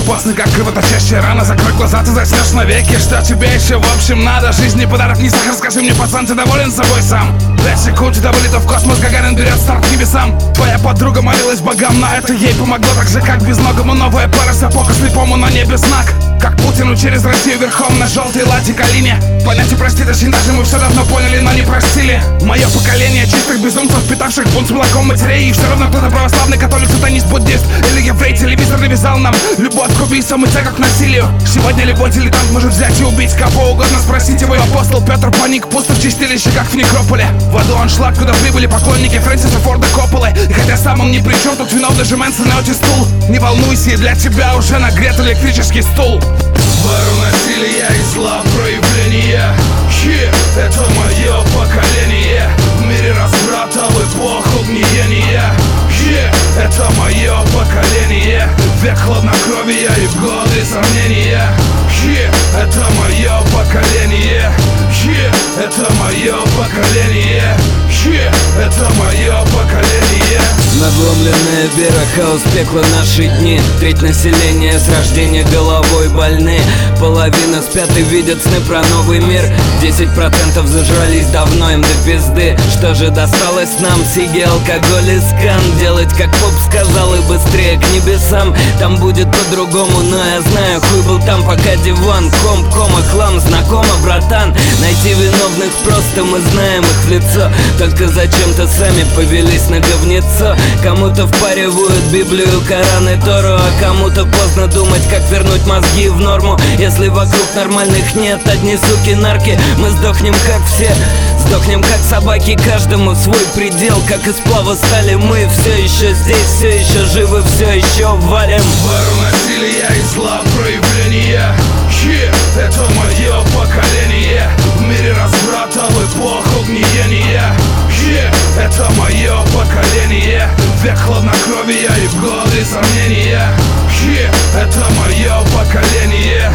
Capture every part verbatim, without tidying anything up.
опасны, как кровоточащая рана. Закрой глаза, ты заснешь навеки. Что тебе еще в общем надо? Жизни подарок не сахар, скажи мне, пацан, ты доволен собой сам? Пять секунд, тебя вылетов в космос, Гагарин берет старт к небесам. Твоя подруга молилась богам, на это ей помогло. Так же, как безногому новая пара сапог, и слепому на небе знак. Как Путину через Россию верхом на желтой ладе калине. Понять и простить очень даже мы все давно поняли, но не простили. Мое поколение чистых безумцев, питавших бунт с молоком матерей. И все равно кто-то православный, католик, сатанист, буддист или еврей. Телевизор навязал нам любовь к убийствам и тягу к насилию. Сегодня любой дилетант может взять и убить кого угодно. Спросите вы, апостол Петр паник, пусто в чистилище, как в некрополе. В аду аншлаг, куда прибыли поклонники Фрэнсиса Форда Копполы. И хотя сам он ни при чем, тут виновный даже Мэнсон и Отис Тул. Не волнуйся, и для тебя уже нагрет электрический стул. Пару насилия и зла проявления. Yeah, это мое поколение. В мире разврата, в эпоху гниения. Yeah, это мое поколение. Век хладнокровия и в годы сомнения. Yeah, это мое поколение. Yeah, это мое поколение. Yeah, это мое поколение. Надломленная вера, хаос, пекло, наши дни. Треть населения с рождения головой больны. Половина спят и видят сны про новый мир. Десять процентов зажрались давно, им до пизды. Что же досталось нам? Сиги, алкоголь и скан. Делать как поп сказал и быстрее к небесам. Там будет по-другому, но я знаю, хуй был там, пока диван. Комп, кома, хлам, знакомо, братан. Найти виновных просто, мы знаем их в лицо. Только зачем-то сами повелись на говнецо. Кому-то впаривают Библию, Коран и Тору, а кому-то поздно думать, как вернуть мозги в норму. Если вокруг нормальных нет, одни суки, нарки, мы сдохнем как все. Сдохнем как собаки, каждому свой предел. Как из сплава стали мы, все еще здесь, все еще живы, все еще валим. Пару насилия и зла проявления. Yeah, это мое поколение. В мире разврата, в эпоху гниения. Yeah, это мое поколение. Век хладнокровия и в годы сомнения. Yeah, это мое поколение.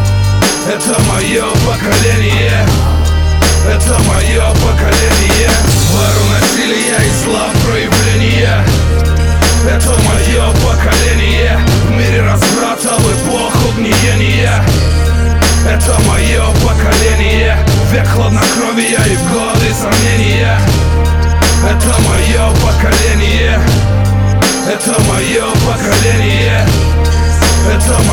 Это мое поколение. Это мое поколение. Пару насилия и зла проявления. Это мое поколение. В мире разврата, в эпоху гниения. Это мое поколение. Век хладнокровия и в годы сомнения. Это мое поколение. Это мое поколение. Это мое